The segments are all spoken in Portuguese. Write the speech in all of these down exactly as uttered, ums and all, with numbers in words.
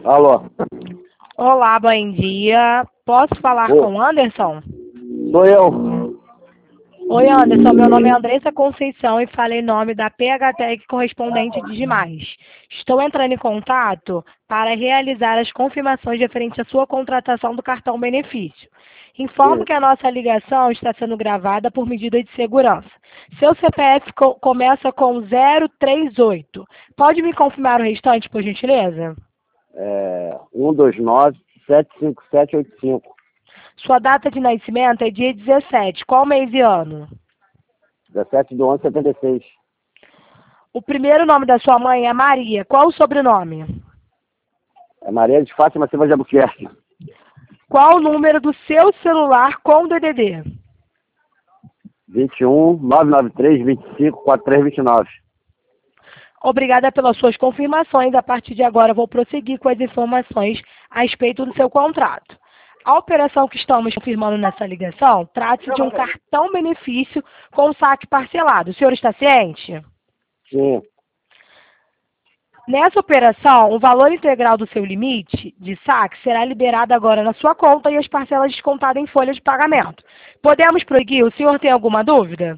Alô? Olá, bom dia. Posso falar Oi. com o Anderson? Sou eu. Oi, Anderson. Meu nome é Andressa Conceição e falo em nome da P H Tech Correspondente de Demais. Estou entrando em contato para realizar as confirmações referentes à sua contratação do cartão benefício. Informo Sim. que a nossa ligação está sendo gravada por medida de segurança. Seu C P F co- começa com zero três oito. Pode me confirmar o restante, por gentileza? É, um dois nove, sete cinco sete oito cinco. Sua data de nascimento é dia dezessete. Qual mês e ano? dezessete de onze de setenta e seis. O primeiro nome da sua mãe é Maria. Qual o sobrenome? É Maria de Fátima Silva de Albuquerque. Qual o número do seu celular com D D D? vinte e um, nove nove três, vinte e cinco, quarenta e três, vinte e nove. Obrigada pelas suas confirmações. A partir de agora, vou prosseguir com as informações a respeito do seu contrato. A operação que estamos confirmando nessa ligação trata-se de um cartão benefício com saque parcelado. O senhor está ciente? Sim. Nessa operação, o valor integral do seu limite de saque será liberado agora na sua conta e as parcelas descontadas em folha de pagamento. Podemos prosseguir? O senhor tem alguma dúvida?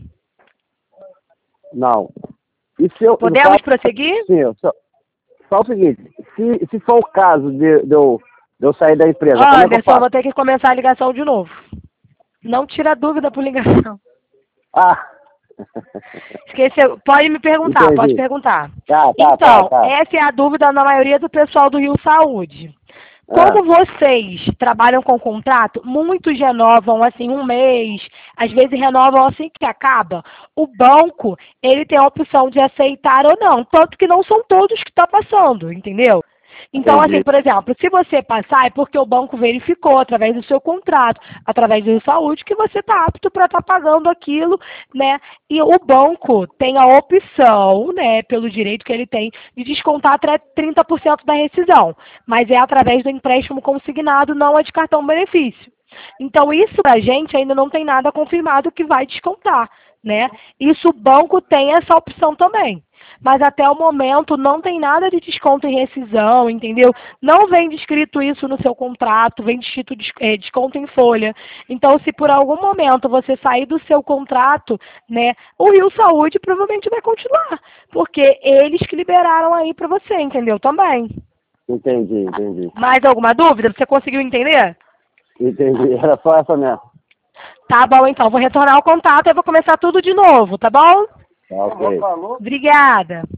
Não. E se eu, Podemos no caso- prosseguir? Sim, eu só, só o seguinte, se, se for o caso de, de, eu, de eu sair da empresa, como é que eu Anderson, eu faço? vou ter que começar a ligação de novo. Não tira dúvida por ligação. Ah! Esqueceu. Pode me perguntar, Entendi. pode perguntar. Tá, tá, Então, tá, tá. essa é a dúvida da maioria do pessoal do Rio Saúde. Ah, Como vocês trabalham com contrato, muitos renovam assim um mês, às vezes renovam assim que acaba. O banco, ele tem a opção de aceitar ou não, tanto que não são todos que estão passando, entendeu? Então, Entendi. assim, por exemplo, se você passar, é porque o banco verificou, através do seu contrato, através do saúde, que você está apto para estar pagando aquilo, né? E o banco tem a opção, né, pelo direito que ele tem, de descontar até trinta por cento da rescisão. Mas é através do empréstimo consignado, não é de cartão benefício. Então, isso pra gente ainda não tem nada confirmado que vai descontar, né? Isso o banco tem essa opção também. Mas até o momento não tem nada de desconto em rescisão, entendeu? Não vem descrito isso no seu contrato, vem descrito des- eh, desconto em folha. Então, se por algum momento você sair do seu contrato, né, o Rio Saúde provavelmente vai continuar, porque eles que liberaram aí para você, entendeu? Também. Entendi, entendi. Mais alguma dúvida? Você conseguiu entender? Entendi. Era só essa mesmo. Tá bom, então. Vou retornar o contato e vou começar tudo de novo, tá bom? Tá, ok. Obrigada.